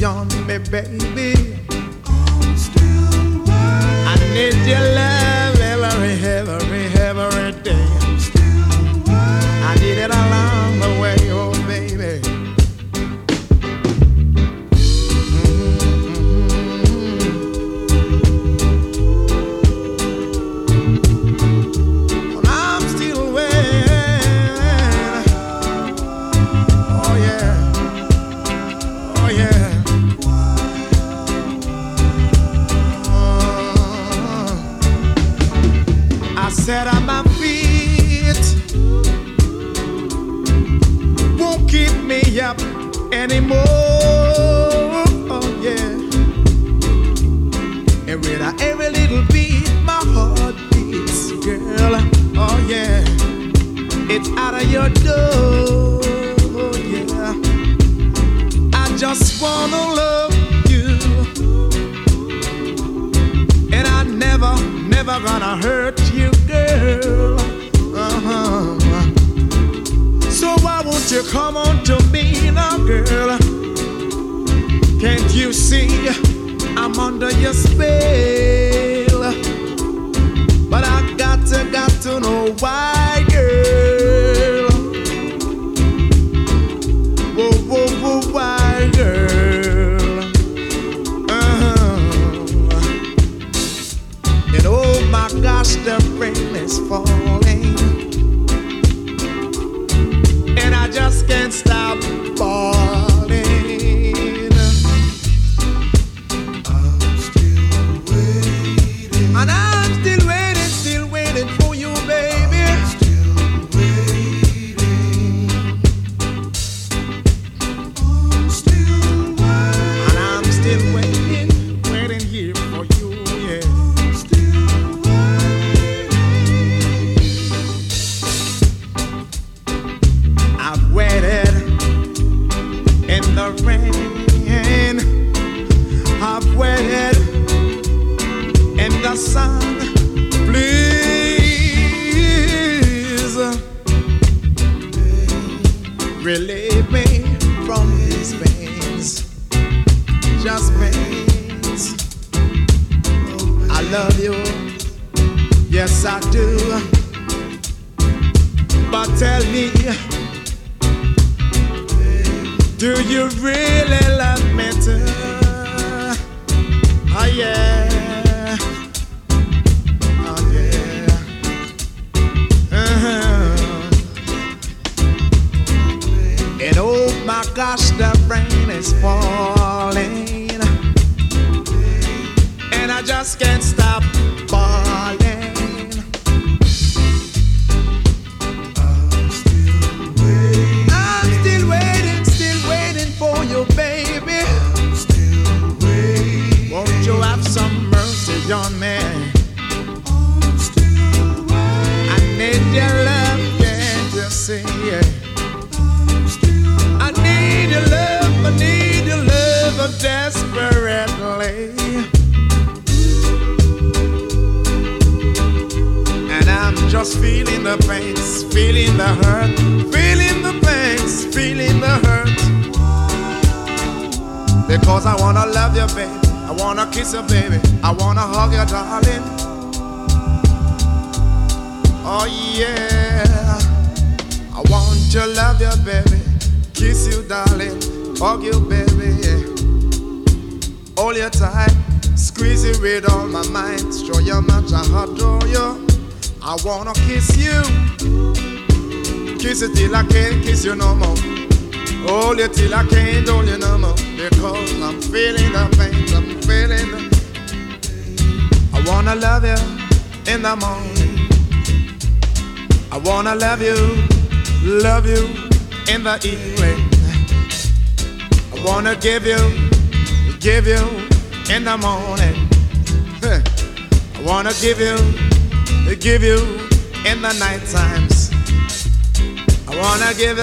on me, baby. I need your love every day. I need it along the way, oh baby. I'm still waiting. Oh yeah, oh yeah. I said on my feet won't keep me up anymore. Oh yeah. And with every little beat, my heart beats, girl. Oh yeah. It's out of your door. Oh yeah. I just wanna love you, and I never gonna hurt you, girl. So why won't you come on to me now, girl? Can't you see I'm under your spell? But I got to know why, girl. Whoa, why, girl? And oh my gosh, the rain is falling, and I just can't stop falling. I'm still waiting, and I'm still waiting for you, baby. I'm still waiting. I'm still waiting, and I'm still waiting here for you, yeah. I've waited in the rain, I've waited in the sun. Please relieve me from these pains, just pains. I love you, yes I do, but tell me, do you really love me too? Oh yeah, oh yeah. And oh my gosh, the rain is falling, and I just can't stop falling. For you, baby. I'm still waiting. Won't you have some mercy on me? I'm still waiting. I need your love, can't you see? I'm still I need your love desperately. And I'm just feeling the pains, feeling the hurt, feeling the pains, feeling the hurt. Because I wanna love you, baby. I wanna kiss you, baby. I wanna hug you, darling. Oh yeah. I want to love you, baby. Kiss you, darling. Hug you, baby. Hold you tight. Squeeze you with all my might. Show you much I adore you. I wanna kiss you. Kiss you till I can't kiss you no more. Hold you till I can't hold you no more. Because I'm feeling the pain, I'm feeling the... I wanna love you in the morning. I wanna love you in the evening. I wanna give you in the morning. I wanna give you in the night times. I wanna give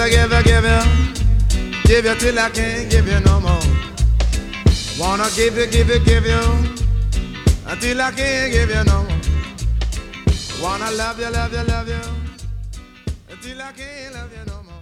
you till I can't give you no more. I wanna give you until I can't give you no more. I wanna love you until I can't love you no more.